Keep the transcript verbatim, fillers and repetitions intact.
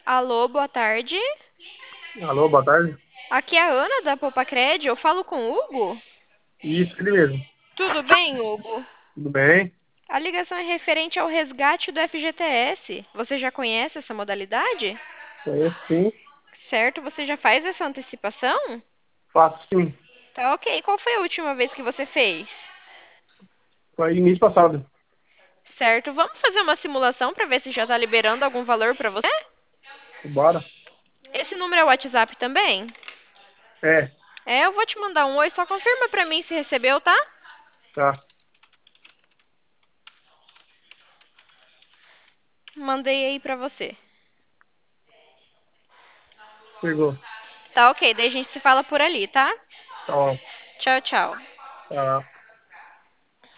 Alô, boa tarde. Alô, boa tarde. Aqui é a Ana da Popacred. Eu falo com o Hugo? Isso, ele mesmo. Tudo bem, Hugo? Tudo bem? A ligação é referente ao resgate do F G T S. Você já conhece essa modalidade? Conheço sim. Certo, você já faz essa antecipação? Faço sim. Tá ok. Qual foi a última vez que você fez? Foi mês passado. Certo, vamos fazer uma simulação para ver se já está liberando algum valor para você? Bora? Esse número é o WhatsApp também? É, É, eu vou te mandar um oi, só confirma para mim se recebeu, tá? tá. Mandei aí para você. Chegou. Tá ok, daí a gente se fala por ali, tá? Tá bom. Tchau, tchau. Tá.